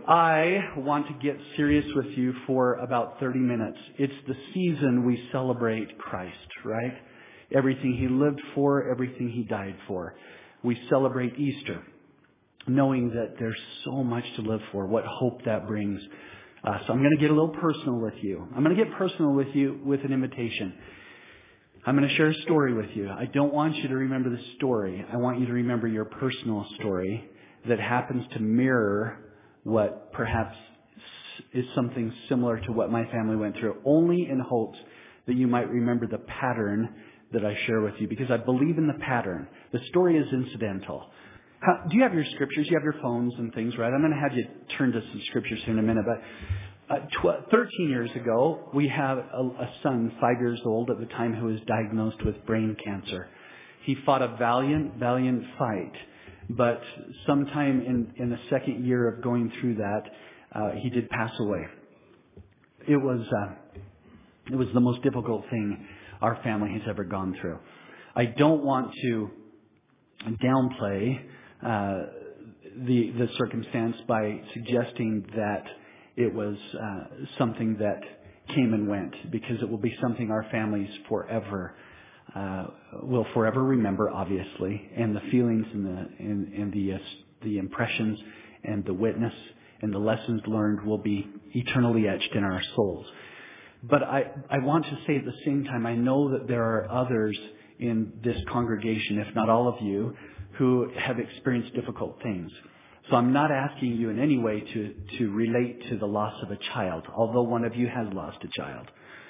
I want to get serious with you for about 30 minutes. It's the season we celebrate Christ, right? Everything He lived for, everything He died for. We celebrate Easter, knowing that there's so much to live for, what hope that brings. So I'm going to get a little personal with you. I'm going to get personal with you with an invitation. I'm going to share a story with you. I don't want you to remember the story. I want you to remember your personal story that happens to mirror what perhaps is something similar to what my family went through, only in hopes that you might remember the pattern that I share with you, because I believe in the pattern. The story is incidental. Do you have your scriptures? You have your phones and things, right? I'm going to have you turn to some scriptures here in a minute, but 13 years ago, we had a son, 5 years old at the time, who was diagnosed with brain cancer. He fought a valiant fight. But sometime in the second year of going through that, he did pass away. It was the most difficult thing our family has ever gone through. I don't want to downplay the circumstance by suggesting that it was something that came and went, because it will be something our families will forever remember, obviously, and the feelings and the impressions and the witness and the lessons learned will be eternally etched in our souls. But I want to say at the same time, I know that there are others in this congregation, if not all of you, who have experienced difficult things. So I'm not asking you in any way to relate to the loss of a child, although one of you has lost a child.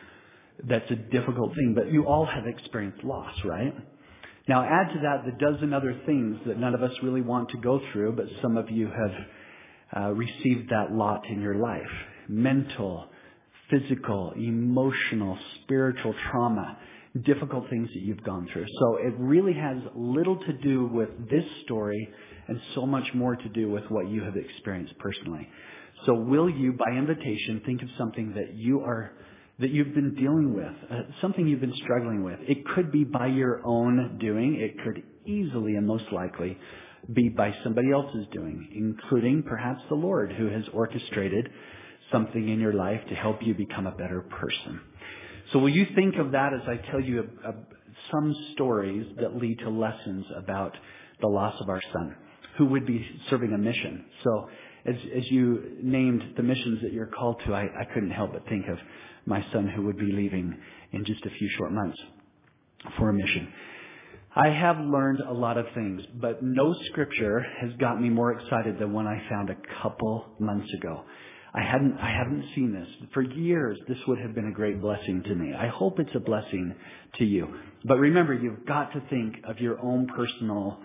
That's a difficult thing, but you all have experienced loss, right? Now add to that the dozen other things that none of us really want to go through, but some of you have received that lot in your life. Mental, physical, emotional, spiritual trauma, difficult things that you've gone through. So it really has little to do with this story and so much more to do with what you have experienced personally. So will you, by invitation, think of something that you've been dealing with, something you've been struggling with. It could be by your own doing. It could easily and most likely be by somebody else's doing, including perhaps the Lord, who has orchestrated something in your life to help you become a better person. So will you think of that as I tell you some stories that lead to lessons about the loss of our son, who would be serving a mission. So as you named the missions that you're called to, I couldn't help but think of my son, who would be leaving in just a few short months for a mission. I have learned a lot of things, but no scripture has got me more excited than one I found a couple months ago. I haven't seen this. For years, this would have been a great blessing to me. I hope it's a blessing to you. But remember, you've got to think of your own personal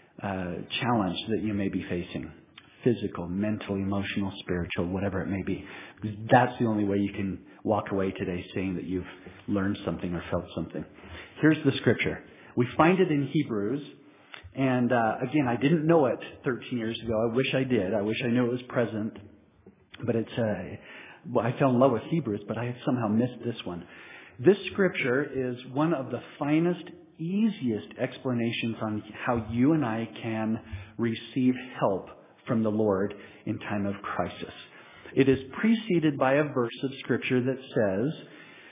challenge that you may be facing. Physical, mental, emotional, spiritual, whatever it may be. Because that's the only way you can walk away today saying that you've learned something or felt something. Here's the scripture. We find it in Hebrews. And again, I didn't know it 13 years ago. I wish I did. I wish I knew it was present. But I fell in love with Hebrews, but I had somehow missed this one. This scripture is one of the finest, easiest explanations on how you and I can receive help from the Lord in time of crisis. It is preceded by a verse of scripture that says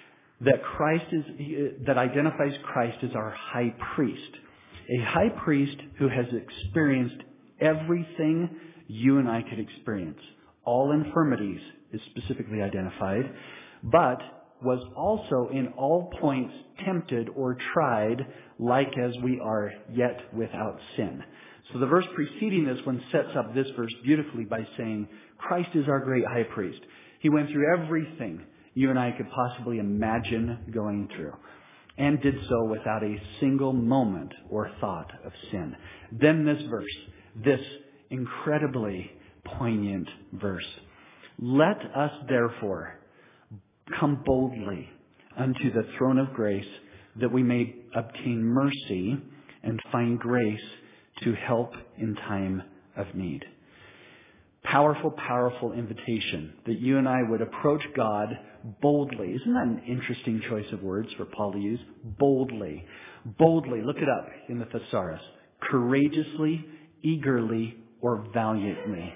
that identifies Christ as our high priest. A high priest who has experienced everything you and I could experience. All infirmities is specifically identified, but was also in all points tempted or tried like as we are, yet without sin. So the verse preceding this one sets up this verse beautifully by saying, Christ is our great high priest. He went through everything you and I could possibly imagine going through, and did so without a single moment or thought of sin. Then this verse, this incredibly poignant verse. Let us therefore come boldly unto the throne of grace, that we may obtain mercy and find grace to help in time of need. Powerful, powerful invitation that you and I would approach God boldly. Isn't that an interesting choice of words for Paul to use? Boldly. Boldly. Look it up in the thesaurus. Courageously, eagerly, or valiantly.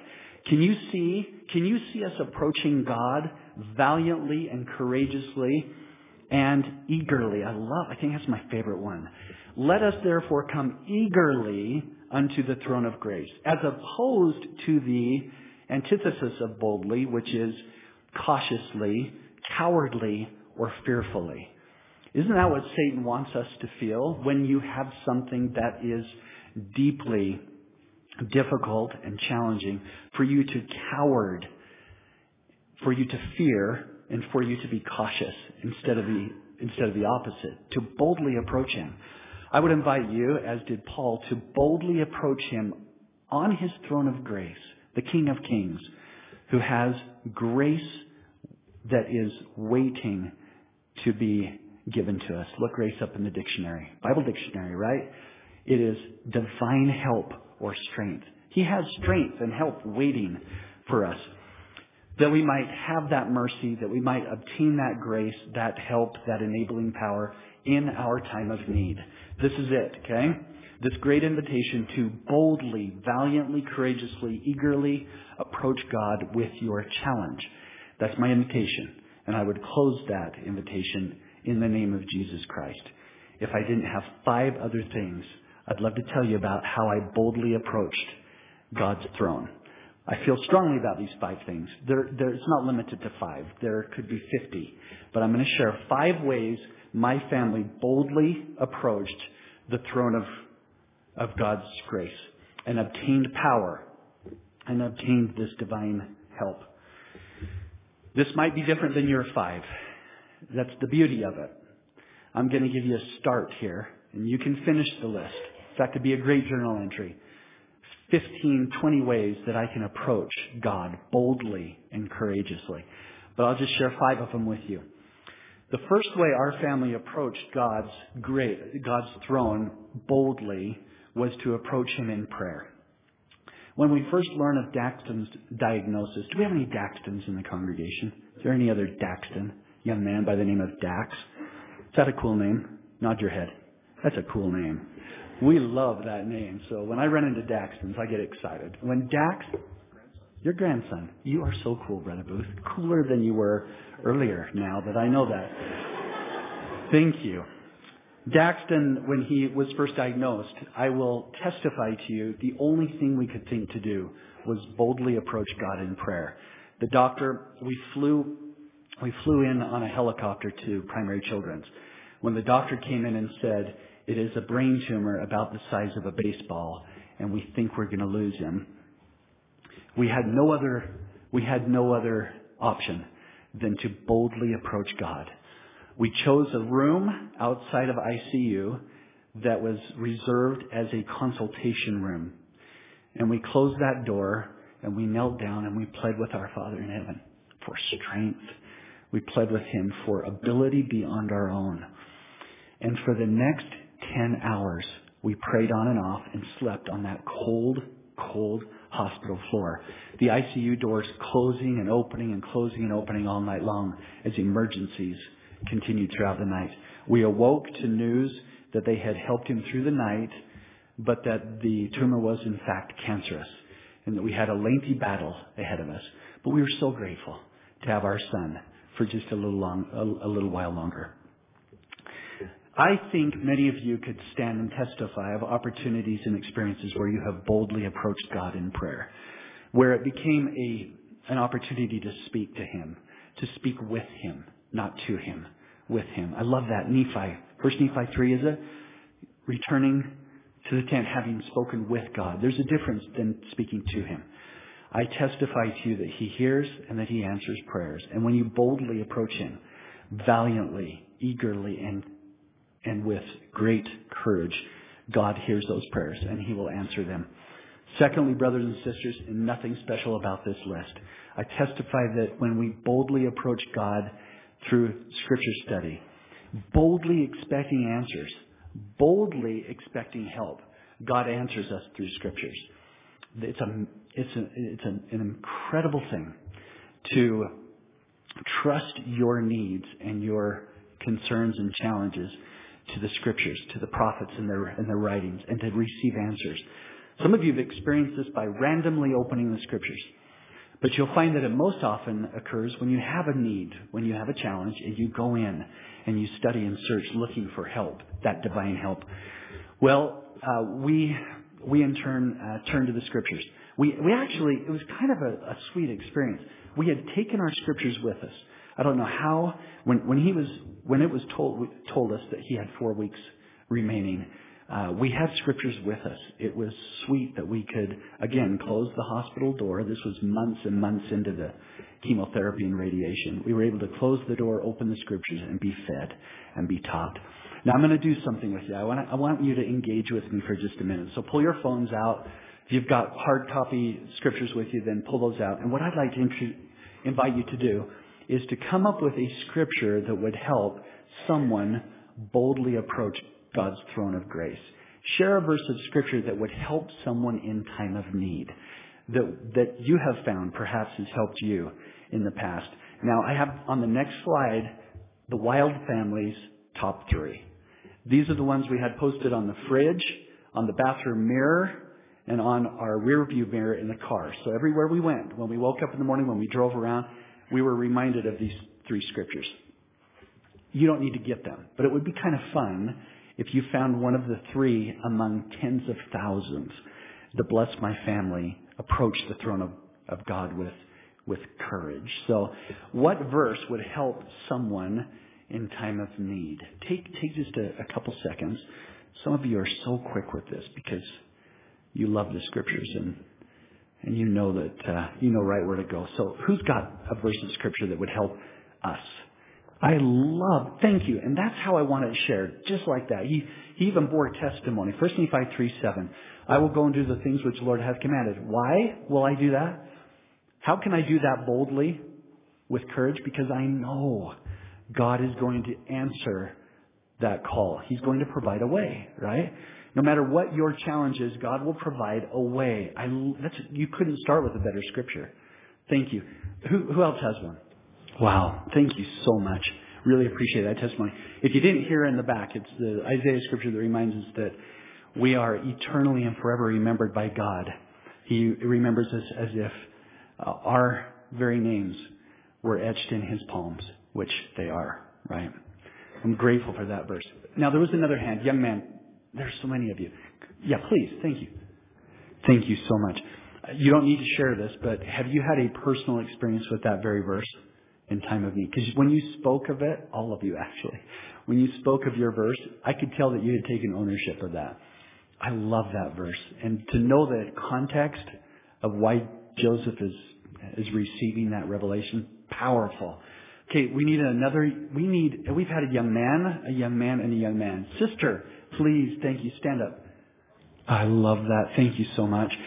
Can you see us approaching God valiantly and courageously and eagerly? I think that's my favorite one. Let us therefore come eagerly unto the throne of grace, as opposed to the antithesis of boldly, which is cautiously, cowardly, or fearfully. Isn't that what Satan wants us to feel when you have something that is deeply difficult and challenging, for you to coward, for you to fear, and for you to be cautious instead of the opposite, to boldly approach him? I would invite you, as did Paul, to boldly approach him on his throne of grace, the King of Kings, who has grace that is waiting to be given to us. Look grace up in the dictionary, Bible dictionary, right? It is divine help or strength. He has strength and help waiting for us, that we might have that mercy, that we might obtain that grace, that help, that enabling power in our time of need. This is it, okay? This great invitation to boldly, valiantly, courageously, eagerly approach God with your challenge. That's my invitation. And I would close that invitation in the name of Jesus Christ. If I didn't have 5 other things, I'd love to tell you about how I boldly approached God's throne. I feel strongly about these 5 things. It's not limited to 5. There could be 50. But I'm going to share 5 ways my family boldly approached the throne of God's grace and obtained power and obtained this divine help. This might be different than your 5. That's the beauty of it. I'm going to give you a start here, and you can finish the list. That could be a great journal entry. 15, 20 ways that I can approach God boldly and courageously. But I'll just share 5 of them with you. The first way our family approached God's throne boldly was to approach him in prayer. When we first learned of Daxton's diagnosis, do we have any Daxtons in the congregation? Is there any other Daxton? Young man by the name of Dax? Is that a cool name? Nod your head. That's a cool name. We love that name. So when I run into Daxtons, I get excited. When Dax, your grandson, you are so cool, Brother Booth. Cooler than you were earlier now that I know that. Thank you. Daxton, when he was first diagnosed, I will testify to you, the only thing we could think to do was boldly approach God in prayer. The doctor, we flew in on a helicopter to Primary Children's. When the doctor came in and said, it is a brain tumor about the size of a baseball, and we think we're going to lose him, we had no other option than to boldly approach God. We chose a room outside of ICU that was reserved as a consultation room. And we closed that door and we knelt down and we pled with our Father in heaven for strength. We pled with him for ability beyond our own. And for the next 10 hours, we prayed on and off and slept on that cold, cold hospital floor. The ICU doors closing and opening all night long as emergencies continued throughout the night. We awoke to news that they had helped him through the night, but that the tumor was in fact cancerous, and that we had a lengthy battle ahead of us. But we were so grateful to have our son for just a little while longer. I think many of you could stand and testify of opportunities and experiences where you have boldly approached God in prayer, where it became an opportunity to speak to him, to speak with him, not to him, with him. I love that. Nephi. 1 Nephi 3 is it? Returning to the tent, having spoken with God. There's a difference than speaking to him. I testify to you that he hears and that he answers prayers. And when you boldly approach him, valiantly, eagerly, and with great courage, God hears those prayers and he will answer them. Secondly, brothers and sisters, and nothing special about this list, I testify that when we boldly approach God through Scripture study, boldly expecting answers, boldly expecting help, God answers us through Scriptures. It's an incredible thing to trust your needs and your concerns and challenges to the Scriptures, to the prophets and their writings, and to receive answers. Some of you have experienced this by randomly opening the Scriptures. But you'll find that it most often occurs when you have a need, when you have a challenge, and you go in and you study and search looking for help, that divine help. Well, we in turn turn to the Scriptures. We actually, it was kind of a sweet experience. We had taken our Scriptures with us. I don't know how, when it was told us that he had 4 weeks remaining, we had Scriptures with us. It was sweet that we could, again, close the hospital door. This was months and months into the chemotherapy and radiation. We were able to close the door, open the Scriptures, and be fed and be taught. Now, I'm going to do something with you. I want you to engage with me for just a minute. So pull your phones out. If you've got hard copy Scriptures with you, then pull those out. And what I'd like to invite you to do is to come up with a Scripture that would help someone boldly approach God's throne of grace. Share a verse of Scripture that would help someone in time of need, that you have found perhaps has helped you in the past. Now, I have on the next slide the Wild Family's top 3. These are the ones we had posted on the fridge, on the bathroom mirror, and on our rear view mirror in the car. So everywhere we went, when we woke up in the morning, when we drove around, we were reminded of these 3 Scriptures. You don't need to get them, but it would be kind of fun if you found one of the 3 among tens of thousands that bless my family approach the throne of God with courage. So what verse would help someone in time of need? Take just a couple seconds. Some of you are so quick with this because you love the Scriptures and you know that you know right where to go. So who's got a verse of Scripture that would help us? Thank you. And that's how I want it shared, just like that. He even bore testimony. 1 Nephi 3:7. I will go and do the things which the Lord hath commanded. Why will I do that? How can I do that boldly with courage? Because I know God is going to answer that call. He's going to provide a way, right? No matter what your challenge is, God will provide a way. You couldn't start with a better Scripture. Thank you. Who else has one? Wow. Thank you so much. Really appreciate that testimony. If you didn't hear in the back, it's the Isaiah Scripture that reminds us that we are eternally and forever remembered by God. He remembers us as if our very names were etched in His palms, which they are, right? I'm grateful for that verse. Now, there was another hand. Young man, there's so many of you. Yeah, please. Thank you. Thank you so much. You don't need to share this, but have you had a personal experience with that very verse in time of need? Because when you spoke of it, all of you actually, when you spoke of your verse, I could tell that you had taken ownership of that. I love that verse. And to know the context of why Joseph is receiving that revelation, powerful. Okay, we've had a young man, and a young man. Sister, please, thank you, stand up. I love that. Thank you so much.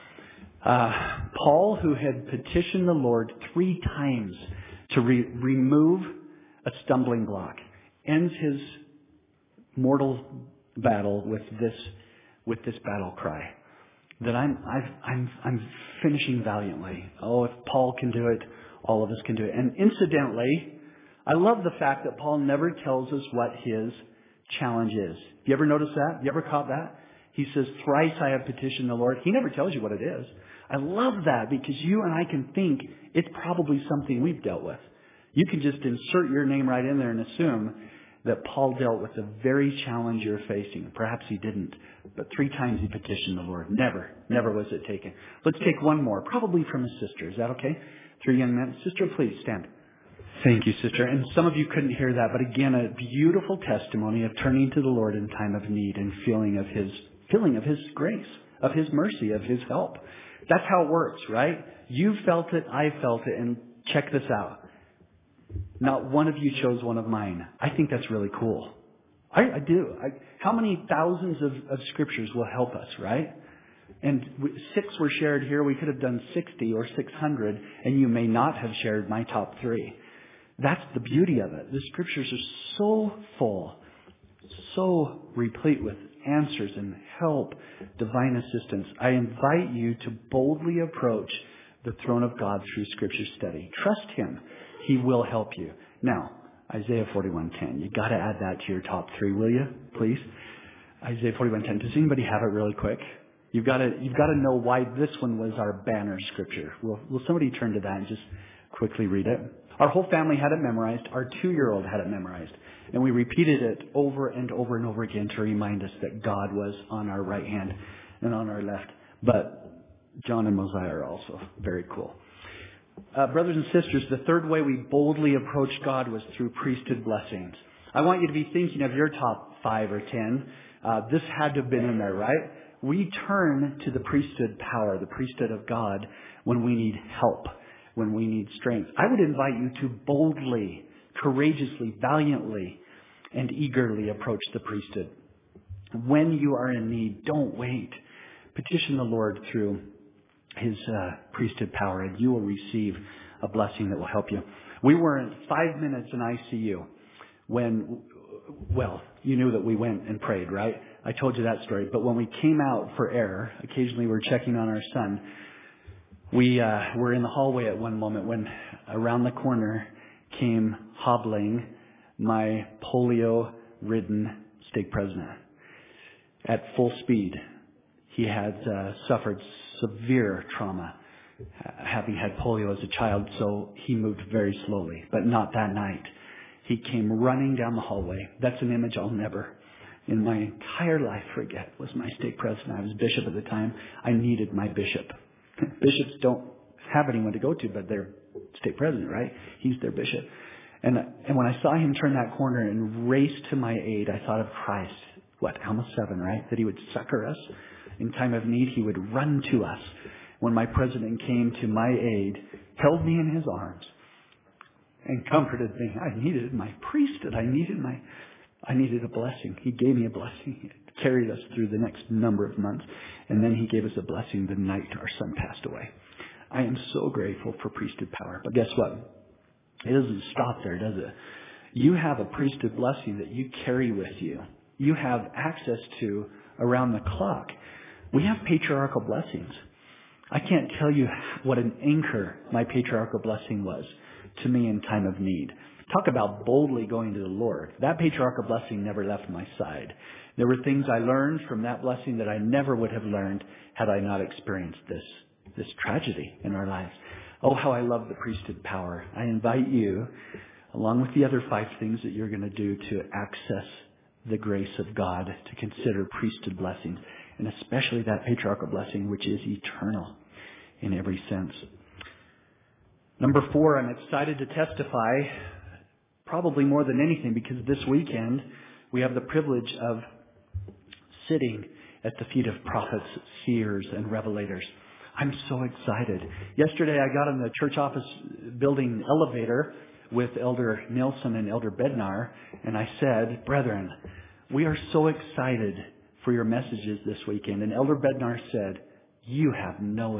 Paul, who had petitioned the Lord 3 times to remove a stumbling block, ends his mortal battle with this battle cry that I'm finishing valiantly. Oh, if Paul can do it, all of us can do it. And incidentally, I love the fact that Paul never tells us what his challenge is. You ever notice that? You ever caught that? He says, thrice I have petitioned the Lord. He never tells you what it is. I love that because you and I can think it's probably something we've dealt with. You can just insert your name right in there and assume that Paul dealt with the very challenge you're facing. Perhaps he didn't, but 3 times he petitioned the Lord. Never was it taken. Let's take one more, probably from a sister. Is that okay? 3 young men. Sister, please stand. Thank you, sister. And some of you couldn't hear that, but again, a beautiful testimony of turning to the Lord in time of need and feeling of His grace, of His mercy, of His help. That's how it works, right? You felt it, I felt it, and check this out. Not one of you chose one of mine. I think that's really cool. I do. How many thousands of Scriptures will help us, right? And 6 were shared here. We could have done 60 or 600, and you may not have shared my top 3. That's the beauty of it. The Scriptures are so full, so replete with answers and help, divine assistance. I invite you to boldly approach the throne of God through Scripture study. Trust Him. He will help you. Now, Isaiah 41:10. You got to add that to your top 3, will you? Please. Isaiah 41:10. Does anybody have it really quick? You've got to know why this one was our banner scripture. Will somebody turn to that and just quickly read it? Our whole family had it memorized. Our 2-year-old had it memorized. And we repeated it over and over and over again to remind us that God was on our right hand and on our left. But John and Mosiah are also very cool. Brothers and sisters, the third way we boldly approached God was through priesthood blessings. I want you to be thinking of your top 5 or 10. This had to have been in there, right? We turn to the priesthood power, the priesthood of God, when we need help, when we need strength. I would invite you to boldly, courageously, valiantly, and eagerly approach the priesthood. When you are in need, don't wait. Petition the Lord through His priesthood power, and you will receive a blessing that will help you. We were in 5 minutes in ICU when, well, you knew that we went and prayed, right? I told you that story. But when we came out for air, occasionally we're checking on our son. We were in the hallway at one moment when around the corner came hobbling my polio-ridden stake president at full speed. He had suffered severe trauma, having had polio as a child, so he moved very slowly, but not that night. He came running down the hallway. That's an image I'll never, in my entire life, forget, was my stake president. I was bishop at the time. I needed my bishop. Bishops don't have anyone to go to, but they're stake president, right? He's their bishop. And when I saw him turn that corner and race to my aid, I thought of Christ. Alma 7, right? That He would succor us. In time of need, He would run to us. When my president came to my aid, held me in His arms, and comforted me. I needed my priesthood. I needed a blessing. He gave me a blessing. He carried us through the next number of months. And then He gave us a blessing the night our son passed away. I am so grateful for priesthood power. But guess what? It doesn't stop there, does it? You have a priesthood blessing that you carry with you. You have access to around the clock. We have patriarchal blessings. I can't tell you what an anchor my patriarchal blessing was to me in time of need. Talk about boldly going to the Lord. That patriarchal blessing never left my side. There were things I learned from that blessing that I never would have learned had I not experienced this tragedy in our lives. Oh, how I love the priesthood power. I invite you, along with the other 5 things that you're going to do to access the grace of God, to consider priesthood blessings, and especially that patriarchal blessing, which is eternal in every sense. Number 4, I'm excited to testify, probably more than anything, because this weekend we have the privilege of sitting at the feet of prophets, seers, and revelators. I'm so excited. Yesterday I got in the church office building elevator with Elder Nelson and Elder Bednar, and I said, "Brethren, we are so excited for your messages this weekend." And Elder Bednar said, you have no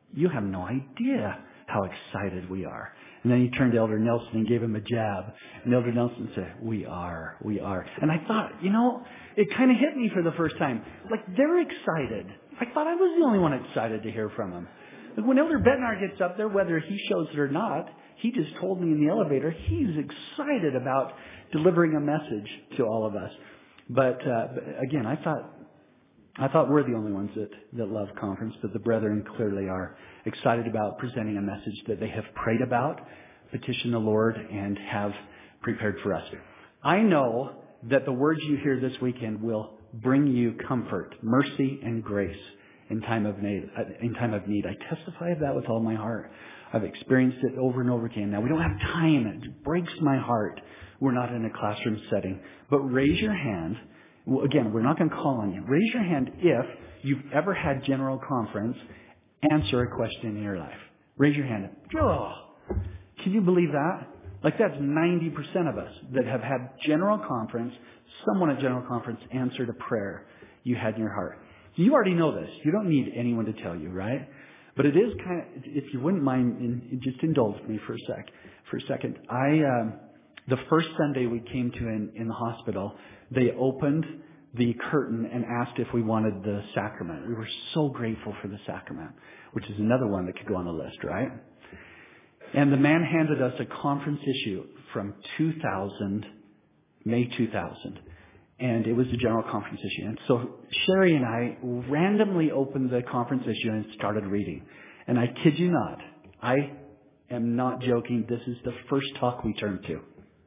idea how excited we are." And then he turned to Elder Nelson and gave him a jab. And Elder Nelson said, we are. And I thought, it kind of hit me for the first time. Like, they're excited. I thought I was the only one excited to hear from him. Like, when Elder Bednar gets up there, whether he shows it or not, he just told me in the elevator, he's excited about delivering a message to all of us. But again, I thought we're the only ones that love conference, but the brethren clearly are excited about presenting a message that they have prayed about, petitioned the Lord, and have prepared for us. I know that the words you hear this weekend will bring you comfort, mercy, and grace in time of need. I testify of that with all my heart. I've experienced it over and over again. Now, we don't have time. It breaks my heart. We're not in a classroom setting. But raise your hand. Well, again, we're not going to call on you. Raise your hand if you've ever had general conference answer a question in your life. Raise your hand. Oh, can you believe that? Like, that's 90% of us that have had general conference, someone at general conference answered a prayer you had in your heart. You already know this. You don't need anyone to tell you, right? But it is kind of, if you wouldn't mind, just indulge me for a second. The first Sunday we came to in the hospital, they opened the curtain and asked if we wanted the sacrament. We were so grateful for the sacrament, which is another one that could go on the list, right? And the man handed us a conference issue from May 2000. And it was the general conference issue. And so Sherry and I randomly opened the conference issue and started reading. And I kid you not, I am not joking. This is the first talk we turned to.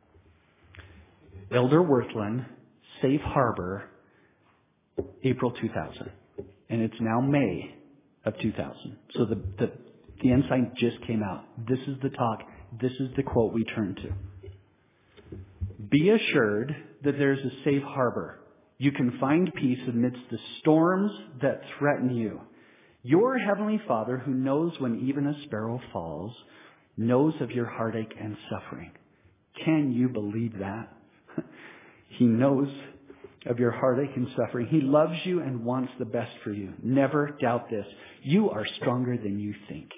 Elder Worthland, Safe Harbor, April 2000. And it's now May of 2000. So the insight just came out. This is the talk. This is the quote we turned to. Be assured that there's a safe harbor. You can find peace amidst the storms that threaten you. Your Heavenly Father, who knows when even a sparrow falls, knows of your heartache and suffering. Can you believe that? He knows of your heartache and suffering. He loves you and wants the best for you. Never doubt this. You are stronger than you think.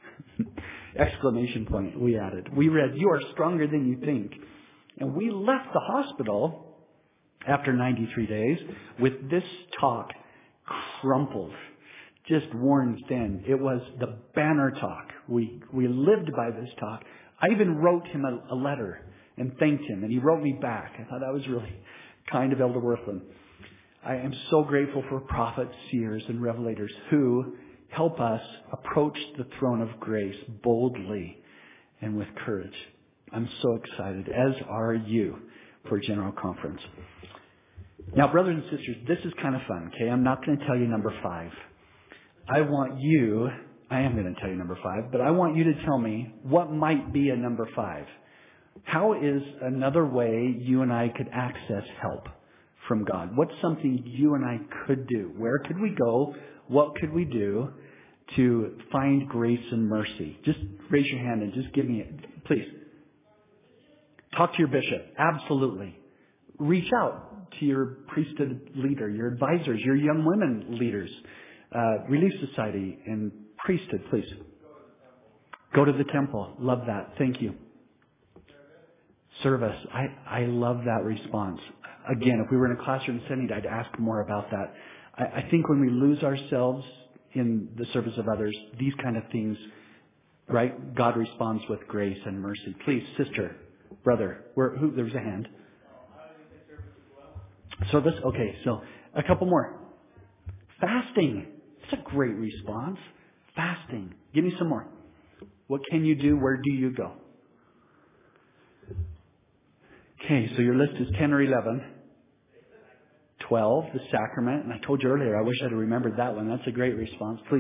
Exclamation point, we added. We read, you are stronger than you think. And we left the hospital after 93 days with this talk crumpled, just worn thin. It was the banner talk. We lived by this talk. I even wrote him a letter and thanked him, and he wrote me back. I thought that was really kind of Elder Worthland. I am so grateful for prophets, seers, and revelators who help us approach the throne of grace boldly and with courage. I'm so excited, as are you, for General Conference. Now, brothers and sisters, this is kind of fun, okay? I'm not going to tell you number 5. I am going to tell you number 5, but I want you to tell me what might be a number 5. How is another way you and I could access help from God? What's something you and I could do? Where could we go? What could we do to find grace and mercy? Just raise your hand and just give me it, please. Talk to your bishop. Absolutely. Reach out to your priesthood leader, your advisors, your young women leaders, Relief Society and priesthood, please. Go to the temple. Love that. Thank you. Service. I love that response. Again, if we were in a classroom setting, I'd ask more about that. I think when we lose ourselves in the service of others, these kind of things, right? God responds with grace and mercy. Please, sister, brother, there's a hand. Service. Okay, so a couple more. Fasting. It's a great response. Fasting. Give me some more. What can you do? Where do you go? Okay, so your list is 10 or 11. 12, the sacrament. And I told you earlier, I wish I'd remembered that one. That's a great response. Please.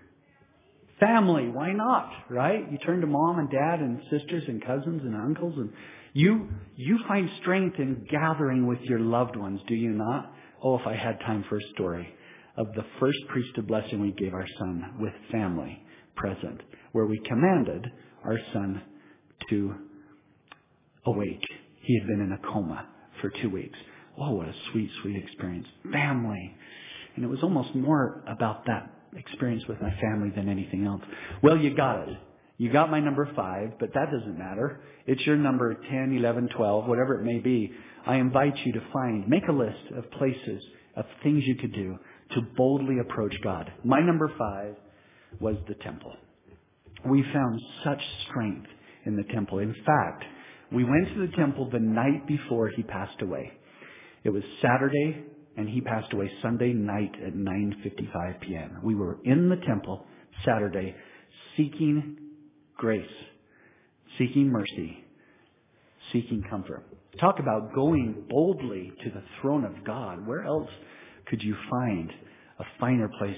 Family. Why not? Right? You turn to mom and dad and sisters and cousins and uncles. And you find strength in gathering with your loved ones, do you not? Oh, if I had time for a story of the first priesthood blessing we gave our son with family present, where we commanded our son to awake. He had been in a coma for 2 weeks. Oh, what a sweet, sweet experience. Family. And it was almost more about that experience with my family than anything else. Well, you got it. You got my number 5, but that doesn't matter. It's your number 10, 11, 12, whatever it may be. I invite you to make a list of places, of things you could do to boldly approach God. My number 5 was the temple. We found such strength in the temple. In fact, we went to the temple the night before he passed away. It was Saturday, and he passed away Sunday night at 9:55 p.m. We were in the temple Saturday seeking grace, seeking mercy, seeking comfort. Talk about going boldly to the throne of God. Where else could you find a finer place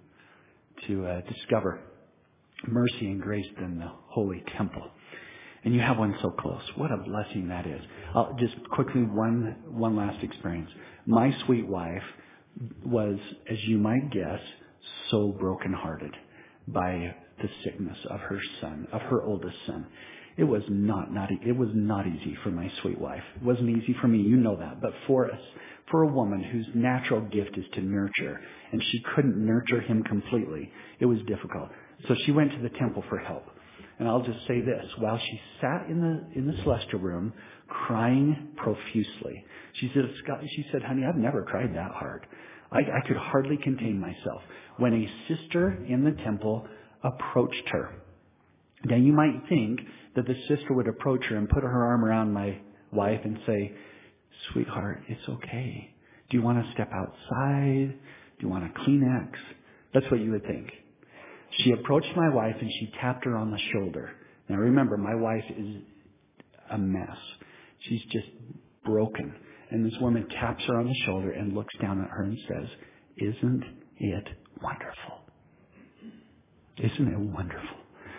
to discover mercy and grace than the holy temple? And you have one so close. What a blessing that is. Just quickly, one last experience. My sweet wife was, as you might guess, so brokenhearted by the sickness of her son, of her oldest son. It was not easy for my sweet wife. It wasn't easy for me, you know that. But for a woman whose natural gift is to nurture, and she couldn't nurture him completely, it was difficult. So she went to the temple for help. And I'll just say this, while she sat in the celestial room crying profusely, she said, honey, I've never cried that hard. I could hardly contain myself when a sister in the temple approached her. Now you might think that the sister would approach her and put her arm around my wife and say, Sweetheart, it's okay. Do you want to step outside? Do you want a Kleenex? That's what you would think. She approached my wife and she tapped her on the shoulder. Now remember, my wife is a mess. She's just broken. And this woman taps her on the shoulder and looks down at her and says, "Isn't it wonderful? Isn't it wonderful?"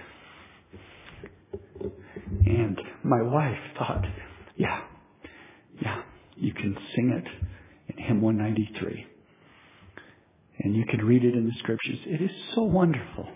And my wife thought, yeah, you can sing it in hymn 193. And you can read it in the scriptures. It is so wonderful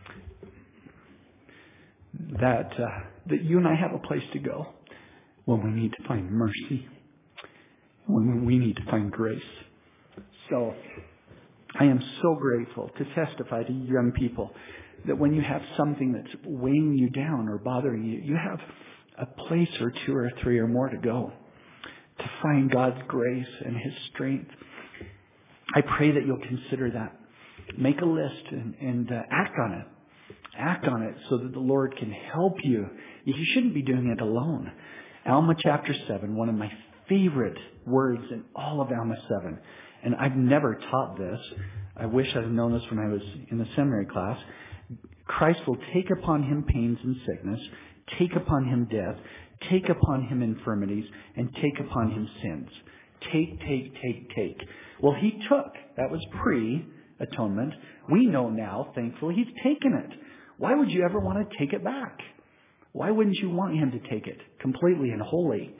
that you and I have a place to go when we need to find mercy, when we need to find grace. So I am so grateful to testify to young people that when you have something that's weighing you down or bothering you, you have a place or two or three or more to go to find God's grace and His strength. I pray that you'll consider that. Make a list and act on it. Act on it so that the Lord can help you. You shouldn't be doing it alone. Alma chapter 7, one of my favorite words in all of Alma 7. And I've never taught this. I wish I'd known this when I was in the seminary class. Christ will take upon Him pains and sickness, take upon Him death, take upon Him infirmities, and take upon Him sins. Take. Well, He took. That was pre-atonement. We know now, thankfully, He's taken it. Why would you ever want to take it back? Why wouldn't you want Him to take it completely and wholly?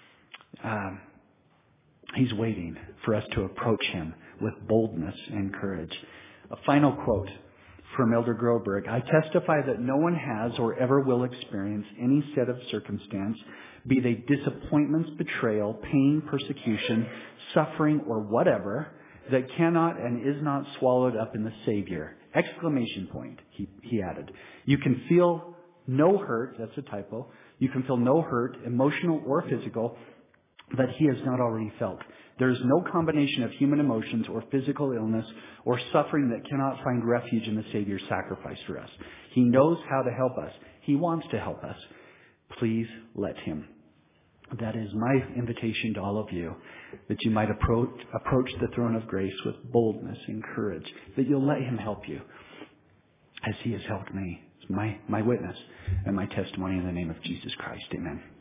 He's waiting for us to approach Him with boldness and courage. A final quote from Elder Groberg. I testify that no one has or ever will experience any set of circumstance, be they disappointments, betrayal, pain, persecution, suffering, or whatever, that cannot and is not swallowed up in the Savior. Exclamation point, he added. You can feel no hurt, that's a typo, you can feel no hurt, emotional or physical, that He has not already felt. There is no combination of human emotions or physical illness or suffering that cannot find refuge in the Savior's sacrifice for us. He knows how to help us. He wants to help us. Please let Him. That is my invitation to all of you, that you might approach the throne of grace with boldness and courage, that you'll let Him help you as He has helped me. It's my witness and my testimony in the name of Jesus Christ. Amen.